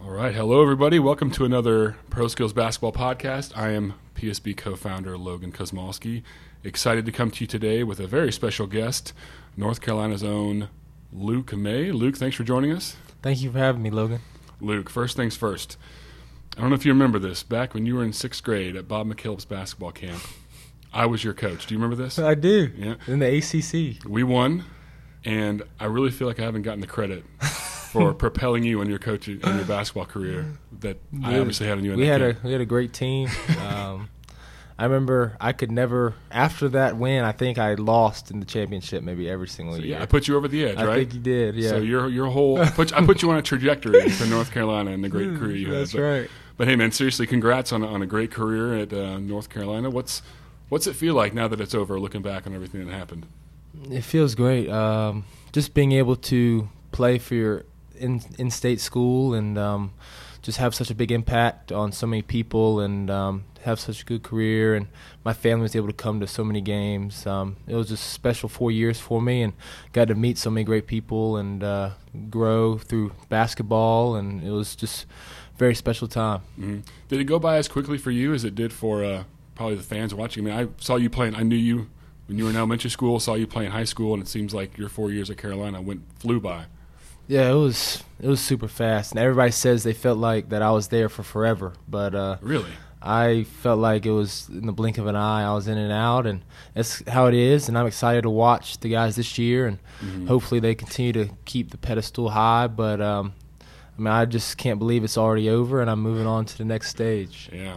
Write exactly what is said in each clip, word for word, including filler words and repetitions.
All right. Hello, everybody. Welcome to another Pro Skills Basketball Podcast. I am P S B co-founder Logan Kosmolski. Excited to come to you today with a very special guest, North Carolina's own Luke May. Luke, thanks for joining us. Thank you for having me, Logan. Luke, first things first. I don't know if you remember this. Back when you were in sixth grade at Bob McKillop's basketball camp, I was your coach. Do you remember this? I do. Yeah. In the A C C. We won, and I really feel like I haven't gotten the credit for propelling you in your coaching in your basketball career that I obviously had in you. In we that had game. a we had a great team. Um, I remember I could never after that win. I think I lost in the championship maybe every single So, year. yeah, I put you over the edge, I right? I think you did. Yeah. So your your whole I put, I put you on a trajectory for North Carolina and the great career you had. That's but, right. But hey, man, seriously, congrats on a, on a great career at uh, North Carolina. What's what's it feel like now that it's over? Looking back on everything that happened. It feels great. Um, just being able to play for your in in-state school and um, just have such a big impact on so many people and um, have such a good career, and my family was able to come to so many games. Um, it was just special four years for me, and got to meet so many great people and uh, grow through basketball, and it was just a very special time. Mm-hmm. Did it go by as quickly for you as it did for uh, probably the fans watching? I mean, I saw you playing. I knew you when you were in elementary school, saw you play in high school, and it seems like your four years at Carolina went flew by. Yeah, it was it was super fast, and everybody says they felt like that I was there for forever, but uh, Really? I felt like it was in the blink of an eye. I was in and out, and that's how it is, and I'm excited to watch the guys this year, and Mm-hmm. hopefully they continue to keep the pedestal high, but um, I mean, I just can't believe it's already over, and I'm moving on to the next stage. Yeah.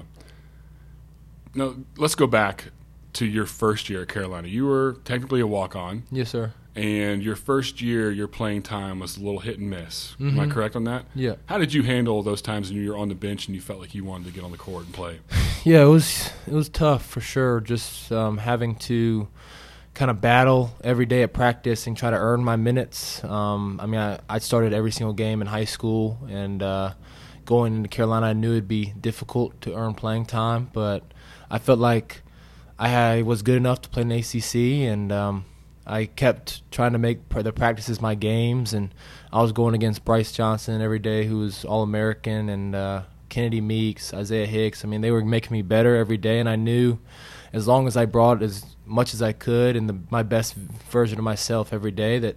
No, let's go back to your first year at Carolina. You were technically a walk-on, Yes, sir. and your first year, your playing time was a little hit and miss. Am I Mhm. correct on that? Yeah. How did you handle those times when you were on the bench and you felt like you wanted to get on the court and play? Yeah, it was it was tough for sure. Just um, having to kind of battle every day at practice and try to earn my minutes. Um, I mean, I, I started every single game in high school, and uh, going into Carolina, I knew it'd be difficult to earn playing time, but I felt like I had, was good enough to play in the A C C, and um, I kept trying to make pr- the practices my games, and I was going against Bryce Johnson every day, who was All-American, and uh, Kennedy Meeks, Isaiah Hicks. I mean, they were making me better every day, and I knew as long as I brought as much as I could and the, my best version of myself every day that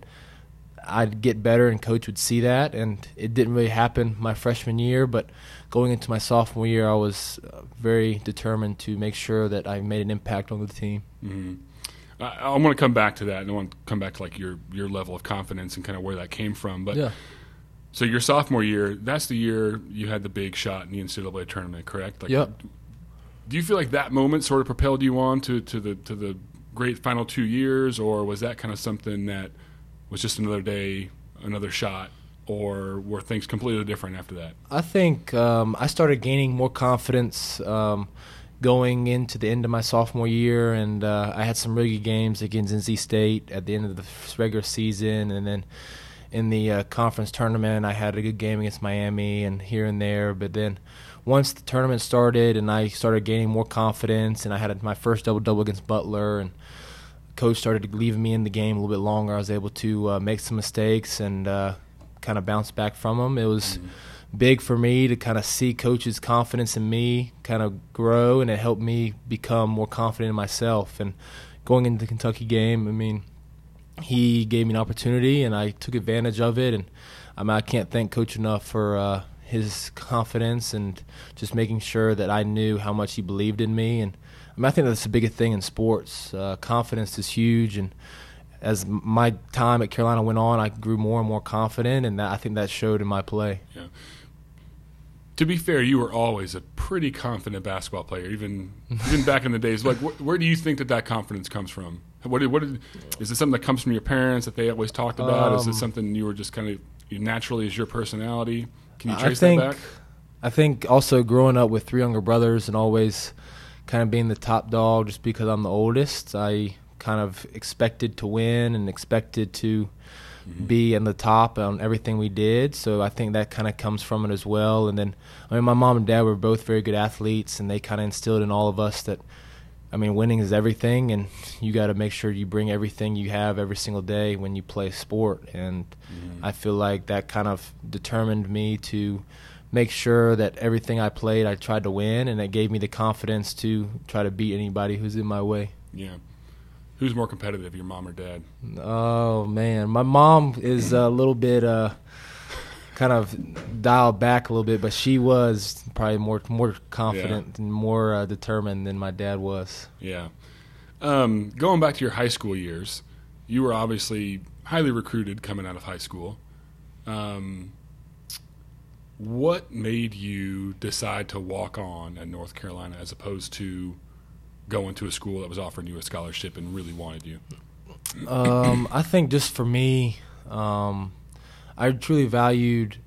I'd get better, and coach would see that. And it didn't really happen my freshman year, but going into my sophomore year, I was uh, very determined to make sure that I made an impact on the team. Mm-hmm. I, I want to come back to that, and I want to come back to like your, your level of confidence and kind of where that came from. But Yeah. so your sophomore year, that's the year you had the big shot in the N C double A tournament, correct? Like, Yep. Do you feel like that moment sort of propelled you on to, to the to the great final two years, or was that kind of something that was just another day, another shot, or were things completely different after that? I think um, I started gaining more confidence um, going into the end of my sophomore year, and uh, I had some really good games against N C State at the end of the regular season, and then in the uh, conference tournament, I had a good game against Miami and here and there. But then once the tournament started and I started gaining more confidence, and I had my first double-double against Butler, and coach started leaving me in the game a little bit longer, I was able to uh, make some mistakes and uh, kind of bounce back from them. It was mm-hmm. big for me to kind of see coach's confidence in me kind of grow, and it helped me become more confident in myself. And going into the Kentucky game, I mean, he gave me an opportunity, and I took advantage of it. And I mean, I can't thank Coach enough for uh, his confidence and just making sure that I knew how much he believed in me. And I mean, I think that's the biggest thing in sports. Uh, confidence is huge, and as my time at Carolina went on, I grew more and more confident, and that, I think that showed in my play. Yeah. To be fair, you were always a pretty confident basketball player, even even back in the days. Like, wh- where do you think that that confidence comes from? What, did, what did, is it something that comes from your parents that they always talked about? Um, is it something you were just kind of you naturally as your personality? Can you trace I think, that back? I think also growing up with three younger brothers and always kind of being the top dog just because I'm the oldest, I kind of expected to win and expected to mm-hmm. be in the top on everything we did. So I think that kind of comes from it as well. And then, I mean, my mom and dad were both very good athletes, and they kind of instilled in all of us that, I mean, winning is everything, and you got to make sure you bring everything you have every single day when you play sport. And mm-hmm. I feel like that kind of determined me to make sure that everything I played, I tried to win, and it gave me the confidence to try to beat anybody who's in my way. Yeah. Who's more competitive, your mom or dad? Oh, man. My mom is a little bit uh, kind of dialed back a little bit, but she was probably more more confident Yeah. and more uh, determined than my dad was. Yeah. Um, going back to your high school years, you were obviously highly recruited coming out of high school. Um, what made you decide to walk on at North Carolina as opposed to going to a school that was offering you a scholarship and really wanted you? Um, I think just for me, um, I truly valued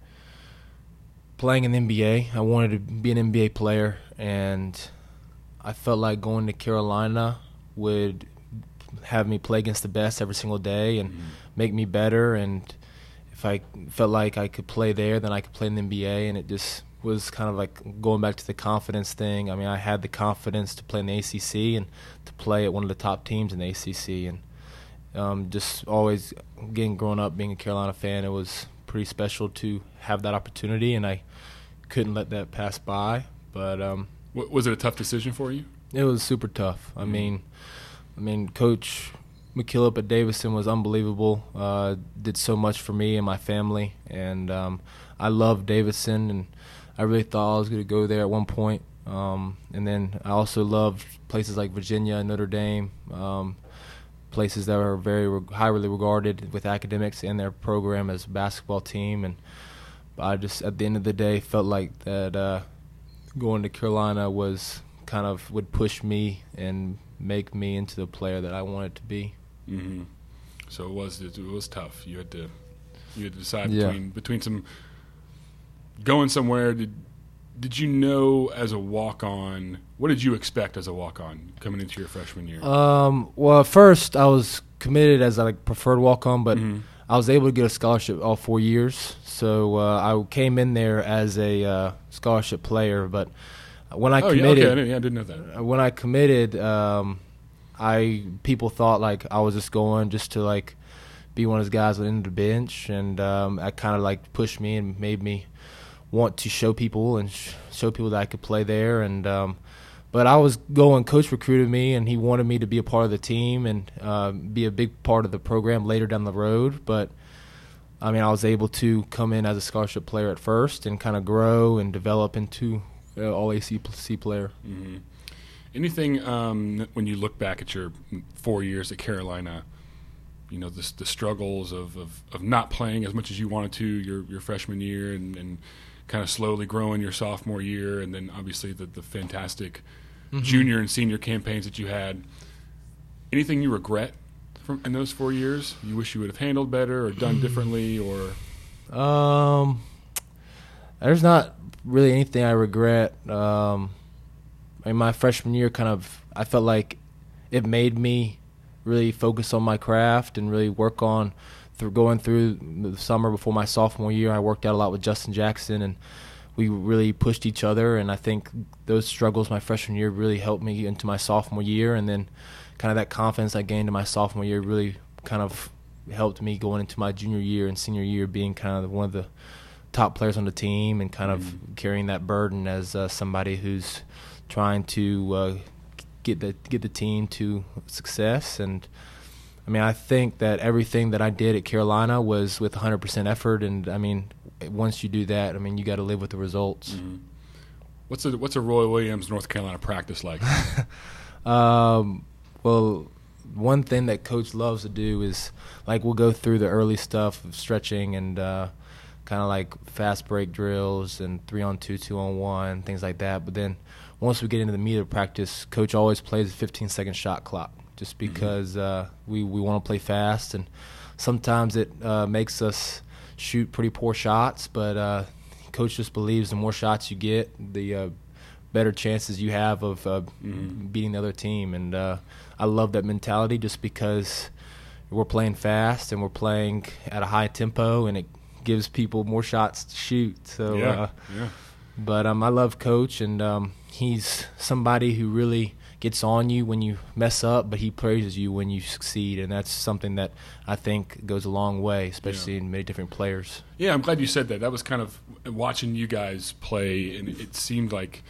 playing in the N B A. I wanted to be an N B A player, and I felt like going to Carolina would have me play against the best every single day and Mm-hmm. make me better. And if I felt like I could play there, then I could play in the N B A, and it just was kind of like going back to the confidence thing. I mean, I had the confidence to play in the A C C and to play at one of the top teams in the A C C. And um, just always getting growing up being a Carolina fan, it was pretty special to have that opportunity, and I couldn't let that pass by. But um, W- was it a tough decision for you? it was super tough. I Mhm. mean, I mean, Coach McKillop at Davidson was unbelievable. Uh, did so much for me and my family, and um, I love Davidson, and I really thought I was going to go there at one point. Um, and then I also loved places like Virginia, Notre Dame, um, places that are very re- highly regarded with academics and their program as a basketball team. And I just, at the end of the day, felt like that uh, going to Carolina was kind of would push me and make me into the player that I wanted to be. Mm-hmm. So it was it was tough. You had to you had to decide Yeah. between between some going somewhere. Did did you know as a walk on? What did you expect as a walk on coming into your freshman year? Um, well, at first I was committed as a like, preferred walk-on, but Mhm. I was able to get a scholarship all four years. So uh, I came in there as a uh, scholarship player, but when I oh yeah, committed, okay. I didn't, yeah, I didn't know that. when I committed, um, I people thought like I was just going just to like be one of those guys on the bench, and um, that kind of like pushed me and made me want to show people and sh- show people that I could play there. And um, but I was going. Coach recruited me, and he wanted me to be a part of the team and uh, be a big part of the program later down the road. But I mean, I was able to come in as a scholarship player at first and kind of grow and develop into an all A C C player. Mm-hmm. Anything um, when you look back at your four years at Carolina, you know, the, the struggles of, of, of not playing as much as you wanted to your, your freshman year and, and kind of slowly growing your sophomore year, and then obviously the, the fantastic Mm-hmm. junior and senior campaigns that you had. Anything you regret from in those four years? You wish you would have handled better or done differently, or Um, there's not really anything I regret. Um, in my freshman year, kind of, I felt like it made me really focus on my craft and really work on through going through the summer before my sophomore year. I worked out a lot with Justin Jackson, and we really pushed each other. And I think those struggles my freshman year really helped me into my sophomore year, and then kind of that confidence I gained in my sophomore year really kind of helped me going into my junior year and senior year being kind of one of the top players on the team and kind of Mhm. carrying that burden as uh, somebody who's trying to uh, get the get the team to success. And I mean, I think that everything that I did at Carolina was with one hundred percent effort, and I mean, once you do that, I mean, you got to live with the results. mm-hmm. what's a what's a Roy Williams North Carolina practice like? Um, well, one thing that Coach loves to do is, like, we'll go through the early stuff of stretching and uh, kind of like fast break drills and three on two, two on one, things like that. But then once we get into the meat of practice, Coach always plays a fifteen second shot clock just because uh, we, we want to play fast. And sometimes it uh, makes us shoot pretty poor shots, but uh, Coach just believes the more shots you get, the uh, better chances you have of uh, Mm-hmm. beating the other team. And uh, I love that mentality just because we're playing fast and we're playing at a high tempo, and it gives people more shots to shoot. So, yeah, uh, yeah. but um, I love Coach, and um, he's somebody who really gets on you when you mess up, but he praises you when you succeed, and that's something that I think goes a long way, especially yeah. in many different players. Yeah, I'm glad you said that. That was kind of watching you guys play, and it seemed like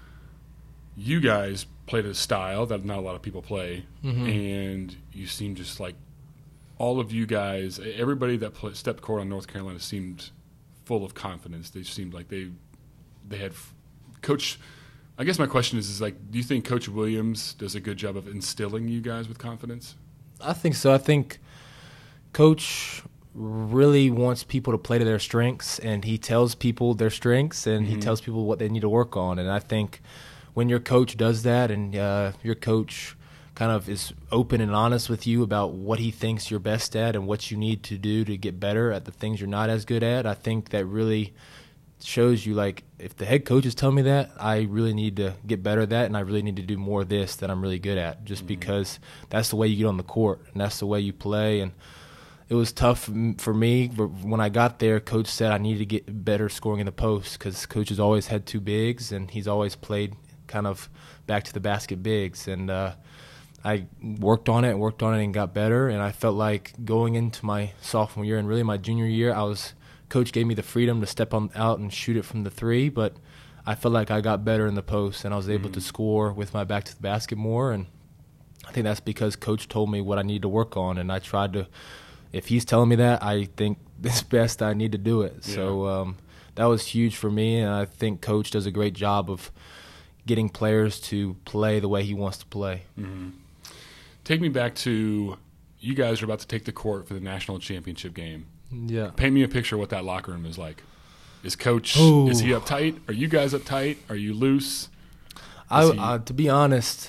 you guys played a style that not a lot of people play, mm-hmm. and you seemed just like all of you guys, everybody that play, stepped court on North Carolina seemed full of confidence. They seemed like they they had Coach. I guess my question is, is like, do you think Coach Williams does a good job of instilling you guys with confidence? I think so. I think Coach really wants people to play to their strengths, and he tells people their strengths, and mm-hmm. he tells people what they need to work on. And I think when your coach does that, and uh, your coach kind of is open and honest with you about what he thinks you're best at and what you need to do to get better at the things you're not as good at, I think that really shows you, like, if the head coach is telling me that, I really need to get better at that, and I really need to do more of this that I'm really good at, just mm-hmm. because that's the way you get on the court, and that's the way you play. And it was tough for me, but when I got there, Coach said I needed to get better scoring in the post, because Coach has always had two bigs, and he's always played kind of back to the basket bigs. And uh, I worked on it and worked on it and got better, and I felt like going into my sophomore year and really my junior year, I was – Coach gave me the freedom to step on out and shoot it from the three, but I felt like I got better in the post, and I was able mm-hmm. to score with my back to the basket more. And I think that's because Coach told me what I need to work on, and I tried to – if he's telling me that, I think it's best I need to do it. Yeah. So um, that was huge for me, and I think Coach does a great job of getting players to play the way he wants to play. Mm-hmm. Take me back to you guys are about to take the court for the national championship game. Yeah. Paint me a picture of what that locker room is like. Is Coach, Ooh. is he uptight? Are you guys uptight? Are you loose? I, he... uh, to be honest,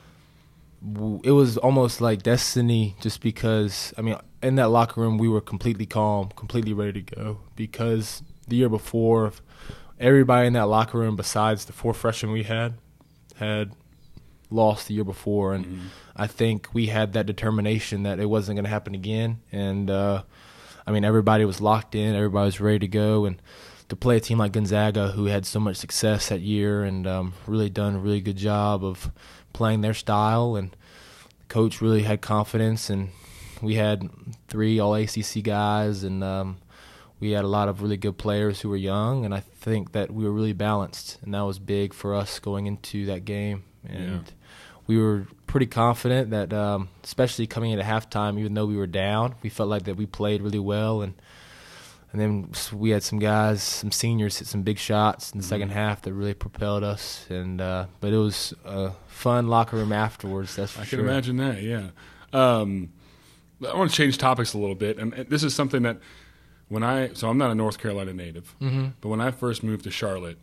it was almost like destiny, just because, I mean, in that locker room, we were completely calm, completely ready to go, because the year before, everybody in that locker room besides the four freshmen we had had lost the year before, and mm-hmm. I think we had that determination that it wasn't going to happen again. And uh, I mean, everybody was locked in, everybody was ready to go, and to play a team like Gonzaga, who had so much success that year and um, really done a really good job of playing their style, and the coach really had confidence, and we had three all A C C guys, and um, we had a lot of really good players who were young, and I think that we were really balanced, and that was big for us going into that game. And yeah. we were pretty confident that, um, especially coming into halftime, even though we were down, we felt like that we played really well. And and then we had some guys, some seniors, hit some big shots in the mm-hmm. second half that really propelled us. And uh, but it was a fun locker room afterwards, that's for I sure. can imagine that, yeah. Um, I want to change topics a little bit. And this is something that when I – so I'm not a North Carolina native, mm-hmm. but when I first moved to Charlotte,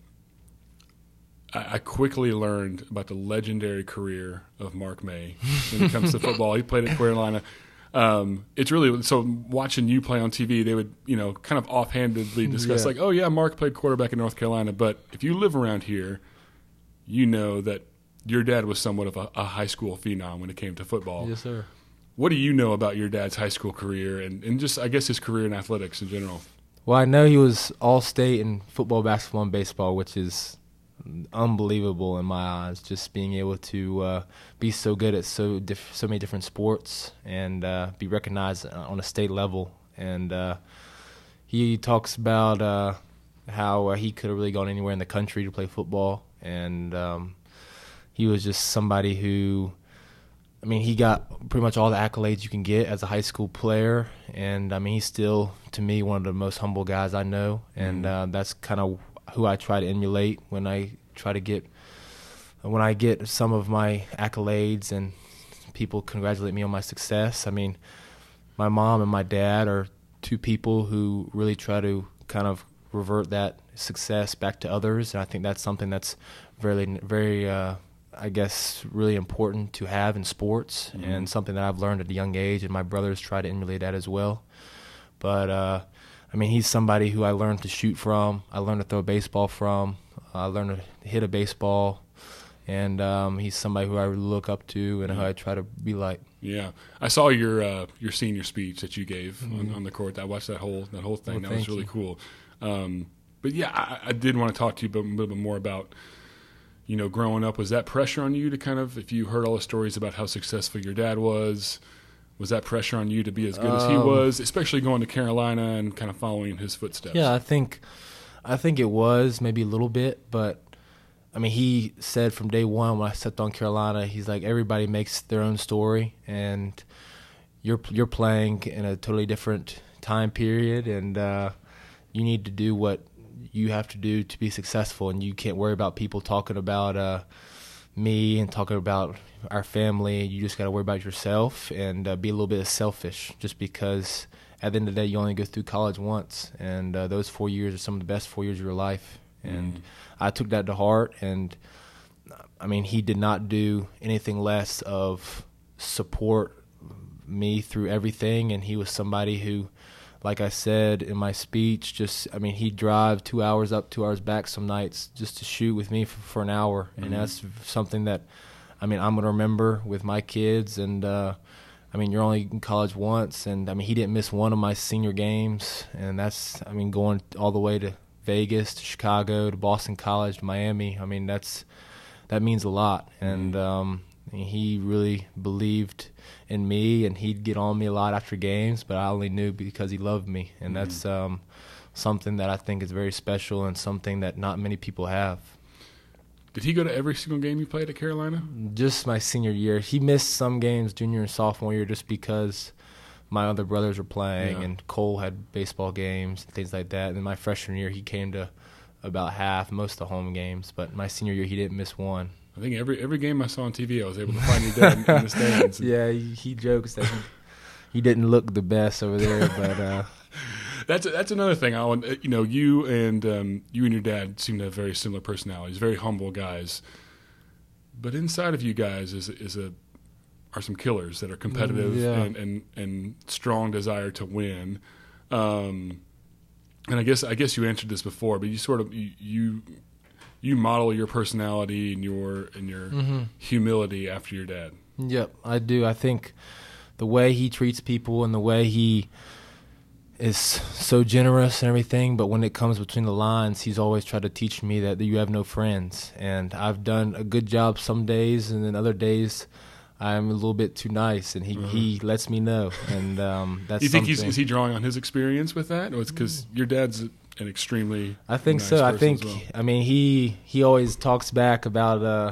I, I quickly learned about the legendary career of Mark May when it comes to football. He played at Carolina. Um, it's really so watching you play on T V, they would, you know, kind of offhandedly discuss yeah. like, oh yeah, Mark played quarterback in North Carolina. But if you live around here, you know that your dad was somewhat of a, a high school phenom when it came to football. Yes, sir. What do you know about your dad's high school career and, and just, I guess, his career in athletics in general? Well, I know he was all-state in football, basketball, and baseball, which is unbelievable in my eyes, just being able to uh, be so good at so diff- so many different sports and uh, be recognized on a state level. And uh, he talks about uh, how uh, he could have really gone anywhere in the country to play football, and um, he was just somebody who, I mean, he got pretty much all the accolades you can get as a high school player, and I mean, he's still, to me, one of the most humble guys I know, and uh, that's kind of who I try to emulate when I try to get when I get some of my accolades and people congratulate me on my success. I mean, my mom and my dad are two people who really try to kind of revert that success back to others, and I think that's something that's very, very, uh, I guess, really important to have in sports, mm-hmm. and something that I've learned at a young age, and my brothers try to emulate that as well. But uh, I mean, he's somebody who I learned to shoot from. I learned to throw a baseball from. I learned to hit a baseball. And um, he's somebody who I really look up to and who I try to be like. Yeah. I saw your uh, your senior speech that you gave mm-hmm. on, on the court. I watched that whole that whole thing. Well, that was really you. cool. Um, but, yeah, I, I did want to talk to you a little bit more about you know, growing up, was that pressure on you to kind of, if you heard all the stories about how successful your dad was, was that pressure on you to be as good as he Um, was, especially going to Carolina and kind of following in his footsteps? Yeah, I think, I think it was maybe a little bit, but I mean, he said from day one when I stepped on Carolina, he's like, everybody makes their own story, and you're you're playing in a totally different time period, and uh, you need to do what you have to do to be successful, and you can't worry about people talking about uh, me and talking about our family. You just got to worry about yourself and uh, be a little bit selfish, just because at the end of the day, you only go through college once, and uh, those four years are some of the best four years of your life. And mm. I took that to heart, and I mean, he did not do anything less of support me through everything, and he was somebody who, like I said in my speech, just, I mean, he'd drive two hours up, two hours back some nights just to shoot with me for, for an hour, mm-hmm. and that's something that, I mean, I'm going to remember with my kids, and uh, I mean, you're only in college once, and I mean, he didn't miss one of my senior games, and that's, I mean, going all the way to Vegas, to Chicago, to Boston College, to Miami, I mean, that's, that means a lot, and um, he really believed in me, and he'd get on me a lot after games, but I only knew because he loved me, and mm-hmm. that's um, something that I think is very special and something that not many people have. Did he go to every single game you played at Carolina? Just my senior year. He missed some games junior and sophomore year just because my other brothers were playing, yeah. and Cole had baseball games and things like that. And then my freshman year, he came to about half, most of the home games, but my senior year, he didn't miss one. I think every every game I saw on T V, I was able to find you there in, in the stands. Yeah, he, he jokes that he, he didn't look the best over there, but uh, that's that's another thing. I want you know you and um, you and your dad seem to have very similar personalities, very humble guys. But inside of you guys is is a are some killers that are competitive yeah. and, and and strong desire to win. Um, and I guess I guess you answered this before, but you sort of you. you You model your personality and your and your mm-hmm. humility after your dad. Yep, I do. I think the way he treats people and the way he is so generous and everything, but when it comes between the lines, he's always tried to teach me that you have no friends. And I've done a good job some days, and then other days I'm a little bit too nice, and he, mm-hmm. he lets me know. And um, that's. You think something. he's is he drawing on his experience with that, or it's because your dad's an extremely I think nice so. I think well. I mean he he always talks back about uh,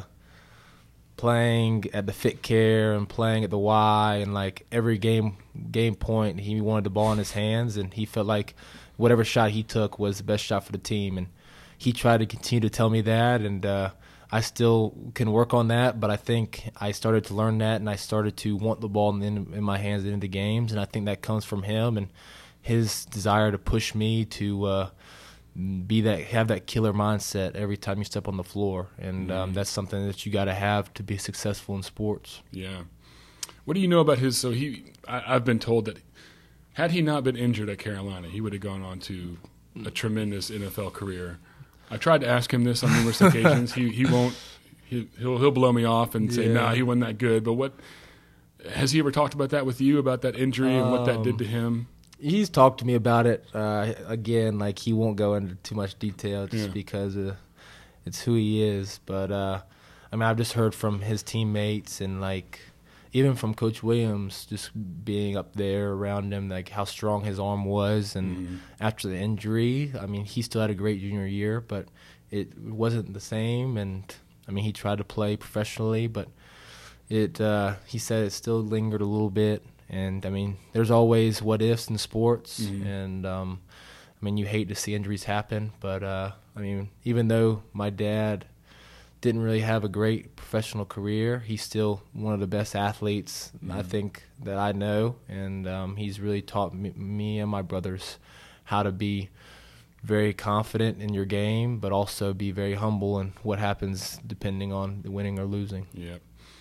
playing at the Fit Care and playing at the Y, and like every game game point he wanted the ball in his hands, and he felt like whatever shot he took was the best shot for the team, and he tried to continue to tell me that, and uh, I still can work on that, but I think I started to learn that, and I started to want the ball in, in my hands in the games, and I think that comes from him and his desire to push me to uh, be that, have that killer mindset every time you step on the floor, and um, that's something that you got to have to be successful in sports. Yeah. What do you know about his? So he, I, I've been told that had he not been injured at Carolina, he would have gone on to a tremendous N F L career. I tried to ask him this on numerous occasions. He he won't. He, he'll he'll blow me off and say, yeah. "Nah, he wasn't that good." But what has he ever talked about that with you, about that injury and um, what that did to him? He's talked to me about it. Uh, again, like he won't go into too much detail just yeah. because uh, it's who he is. But uh, I mean, I've just heard from his teammates and like even from Coach Williams, just being up there around him, like how strong his arm was. And mm-hmm. after the injury, I mean, he still had a great junior year, but it wasn't the same. And I mean, he tried to play professionally, but it. Uh, he said it still lingered a little bit. And, I mean, there's always what-ifs in sports, mm-hmm. and, um, I mean, you hate to see injuries happen. But, uh, I mean, even though my dad didn't really have a great professional career, he's still one of the best athletes, mm-hmm. I think, that I know. And um, he's really taught me, me and my brothers how to be very confident in your game, but also be very humble in what happens depending on the winning or losing. Yeah.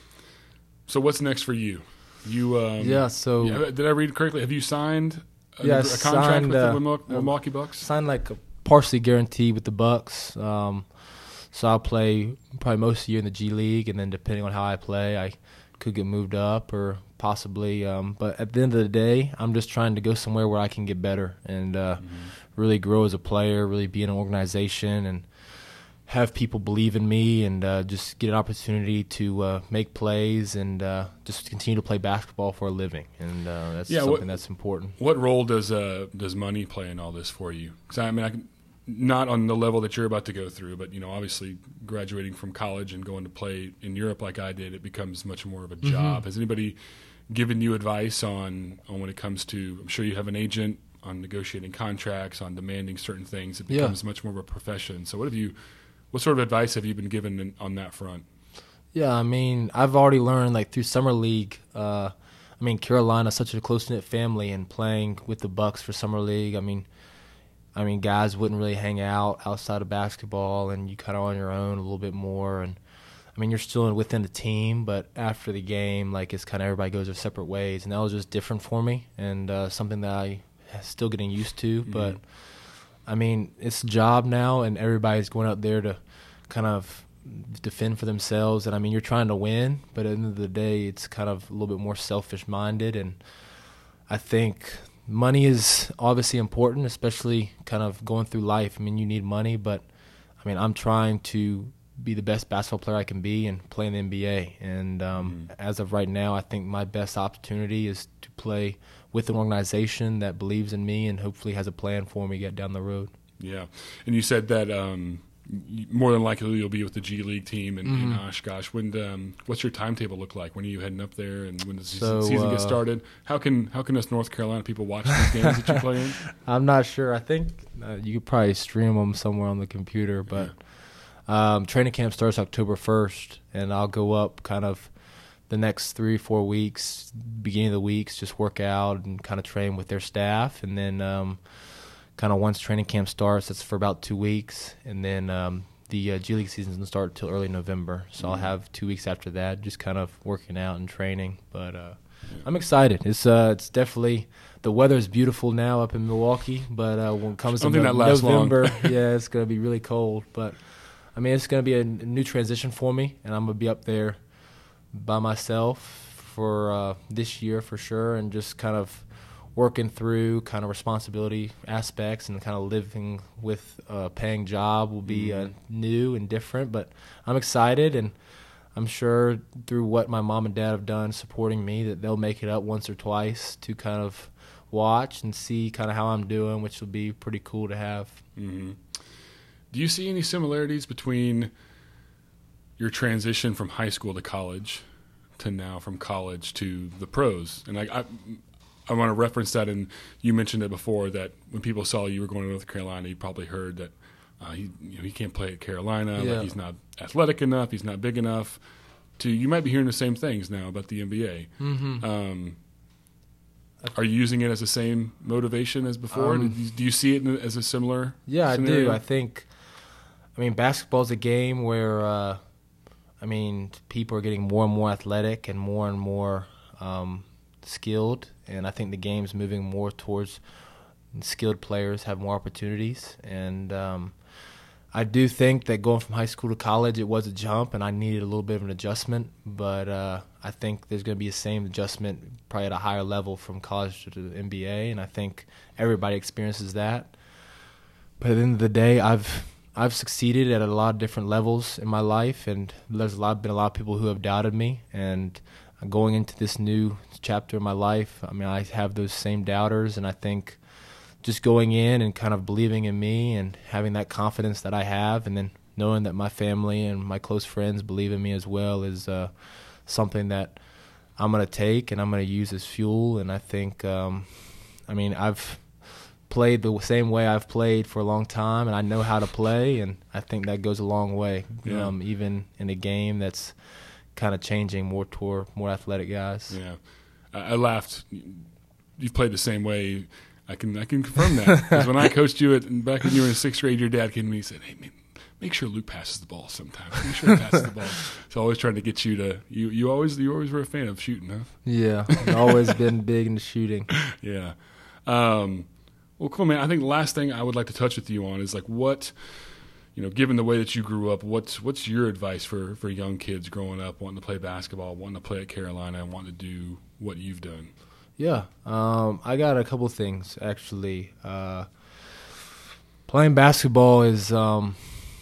So what's next for you? You um, yeah. So yeah, did I read correctly? Have you signed a, yeah, a contract signed, with uh, the Milwaukee Bucks? Signed like a partially guaranteed with the Bucks. Um, so I'll play probably most of the year in the G League, and then depending on how I play, I could get moved up or possibly. Um, but at the end of the day, I'm just trying to go somewhere where I can get better and uh, mm-hmm. really grow as a player, really be in an organization, and have people believe in me and uh, just get an opportunity to uh, make plays and uh, just continue to play basketball for a living. And uh, that's yeah, something what, that's important. What role does uh, does money play in all this for you? Because I mean, I can, not on the level that you're about to go through, but you know, obviously graduating from college and going to play in Europe like I did, it becomes much more of a job. Mm-hmm. Has anybody given you advice on, on when it comes to, I'm sure you have an agent, on negotiating contracts, on demanding certain things? It becomes yeah. much more of a profession. So what have you, what sort of advice have you been given in, on that front? Yeah, I mean, I've already learned, like, through summer league. Uh, I mean, Carolina's such a close-knit family, and playing with the Bucks for summer league, I mean, I mean, guys wouldn't really hang out outside of basketball, and you kind of on your own a little bit more. And I mean, you're still within the team, but after the game, like, it's kind of everybody goes their separate ways, and that was just different for me, and uh, something that I still getting used to. Mm-hmm. But I mean, it's a job now, and everybody's going out there to kind of defend for themselves. And I mean, you're trying to win, but at the end of the day, it's kind of a little bit more selfish-minded. And I think money is obviously important, especially kind of going through life. I mean, you need money, but I mean, I'm trying to be the best basketball player I can be and play in the N B A. And um, mm. as of right now, I think my best opportunity is to play with an organization that believes in me and hopefully has a plan for me to get down the road. Yeah. And you said that um, more than likely you'll be with the G League team in, mm-hmm. in Oshkosh. When um, what's your timetable look like? When are you heading up there, and when does the so, season uh, get started? How can how can us North Carolina people watch these games that you play in? I'm not sure. I think uh, you could probably stream them somewhere on the computer, but yeah. um, training camp starts October first, and I'll go up kind of the next three, four weeks, beginning of the weeks, just work out and kind of train with their staff. And then um, kind of once training camp starts, it's for about two weeks. And then um, the uh, G League season doesn't start until early November. So mm-hmm. I'll have two weeks after that, just kind of working out and training. But uh, yeah. I'm excited. It's uh, it's definitely – the weather is beautiful now up in Milwaukee. But uh, when it comes to no- November, yeah, it's going to be really cold. But, I mean, it's going to be a new transition for me, and I'm going to be up there by myself for uh, this year for sure, and just kind of working through kind of responsibility aspects and kind of living with a paying job will be uh, new and different. But I'm excited, and I'm sure through what my mom and dad have done supporting me that they'll make it up once or twice to kind of watch and see kind of how I'm doing, which will be pretty cool to have. Mm-hmm. Do you see any similarities between your transition from high school to college to now from college to the pros? And I, I, I want to reference that, and you mentioned it before, that when people saw you were going to North Carolina, you probably heard that uh, he, you know, he can't play at Carolina, yeah. like he's not athletic enough, he's not big enough. To you might be hearing the same things now about the N B A. Mm-hmm. Um, are you using it as the same motivation as before? Um, do, you, do you see it as a similar Yeah, scenario? I do. I think, I mean, basketball's a game where uh, – I mean, people are getting more and more athletic and more and more um, skilled, and I think the game's moving more towards skilled players have more opportunities. And um, I do think that going from high school to college, it was a jump, and I needed a little bit of an adjustment. But uh, I think there's going to be the same adjustment, probably at a higher level from college to the N B A, and I think everybody experiences that. But at the end of the day, I've I've succeeded at a lot of different levels in my life, and there's a lot, been a lot of people who have doubted me. And going into this new chapter of my life, I mean, I have those same doubters, and I think just going in and kind of believing in me and having that confidence that I have, and then knowing that my family and my close friends believe in me as well is uh, something that I'm going to take and I'm going to use as fuel. And I think, um, I mean, I've played the same way I've played for a long time, and I know how to play, and I think that goes a long way, yeah. um, even in a game that's kind of changing more toward more athletic guys. Yeah, I, I laughed. You've played the same way. I can I can confirm that, because when I coached you at back when you were in sixth grade, your dad came to me and said, "Hey, man, make sure Luke passes the ball sometimes. Make sure he passes the ball." So always trying to get you to you. You always you always were a fan of shooting, huh? Yeah, I've always been big into shooting. Yeah. Um, Well, cool, man. I think the last thing I would like to touch with you on is like what, you know, given the way that you grew up, what's what's your advice for, for young kids growing up, wanting to play basketball, wanting to play at Carolina, and wanting to do what you've done? Yeah, um, I got a couple things, actually. Uh, playing basketball is um,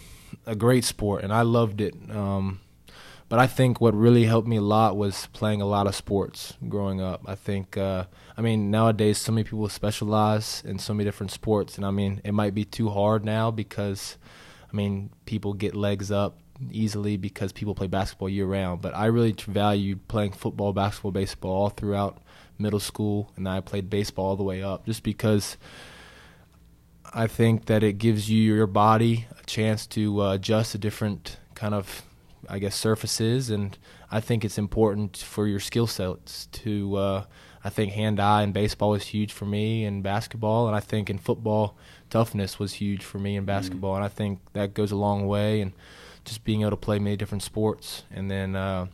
a great sport, and I loved it. Um, but I think what really helped me a lot was playing a lot of sports growing up. I think, uh, I mean, nowadays so many people specialize in so many different sports, and I mean, it might be too hard now because, I mean, people get legs up easily because people play basketball year-round. But I really valued playing football, basketball, baseball all throughout middle school, and I played baseball all the way up just because I think that it gives you your body a chance to uh, adjust to different kind of, I guess, surfaces, and I think it's important for your skill sets to, uh, I think hand-eye in baseball was huge for me in basketball, and I think in football, toughness was huge for me in basketball, mm-hmm. and I think that goes a long way, and just being able to play many different sports. And then uh,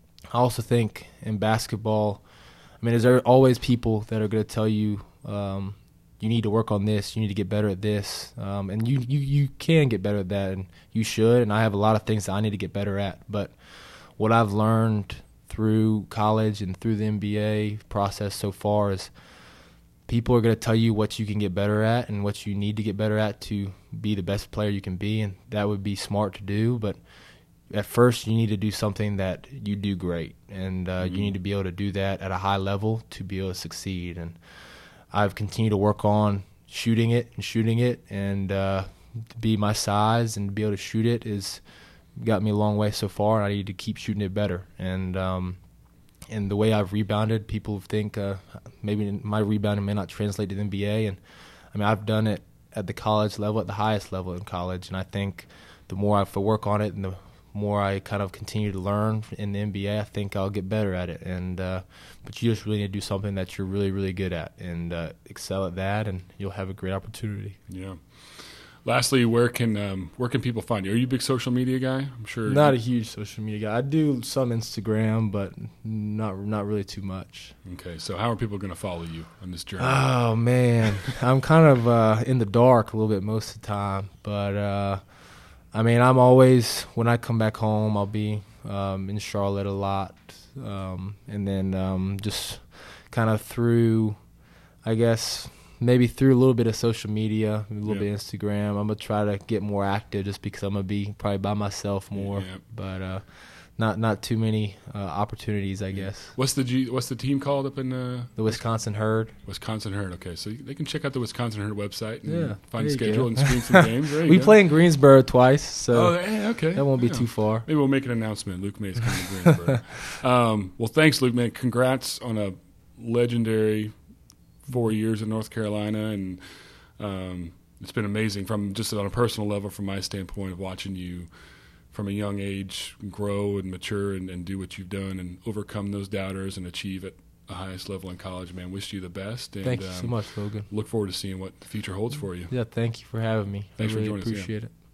I also think in basketball, I mean, there's always people that are going to tell you, um, you need to work on this, you need to get better at this, um, and you, you, you can get better at that, and you should, and I have a lot of things that I need to get better at. But what I've learned through college and through the N B A process so far is people are going to tell you what you can get better at and what you need to get better at to be the best player you can be, and that would be smart to do. But at first you need to do something that you do great, and uh, mm-hmm. you need to be able to do that at a high level to be able to succeed. And I've continued to work on shooting it and shooting it, and uh, to be my size and to be able to shoot it is got me a long way so far, and I need to keep shooting it better. And um, and the way I've rebounded, people think uh, maybe my rebounding may not translate to the N B A, and I mean I've done it at the college level, at the highest level in college, and I think the more I work on it and the more I kind of continue to learn in the N B A, I think I'll get better at it. And uh, but you just really need to do something that you're really, really good at and uh, excel at that, and you'll have a great opportunity. Yeah. Lastly, where can um, where can people find you? Are you a big social media guy? I'm sure. Not a huge social media guy. I do some Instagram, but not not really too much. Okay, so how are people going to follow you on this journey? Oh man, I'm kind of uh, in the dark a little bit most of the time, but. Uh, I mean, I'm always, when I come back home, I'll be um, in Charlotte a lot, um, and then um, just kind of through, I guess, maybe through a little bit of social media, a little yeah. bit of Instagram. I'm going to try to get more active just because I'm going to be probably by myself more, yeah. but uh, not not too many uh, opportunities, I guess. What's the G, what's the team called up in uh, the Wisconsin Herd? Wisconsin Herd. Okay, so they can check out the Wisconsin Herd website and yeah, find the schedule and screen some games. There you we go. play in Greensboro twice, so oh, yeah, okay. that won't yeah. be too far. Maybe we'll make an announcement. Luke Maye's coming to Greensboro. um, well, thanks, Luke, man. Congrats on a legendary four years in North Carolina, and um, it's been amazing from just on a personal level, from my standpoint of watching you from a young age grow and mature and, and do what you've done and overcome those doubters and achieve at the highest level in college, man. Wish you the best. And, thank you um, so much, Logan. Look forward to seeing what the future holds for you. Yeah, thank you for having me. Thanks I really for joining appreciate us. Yeah. it.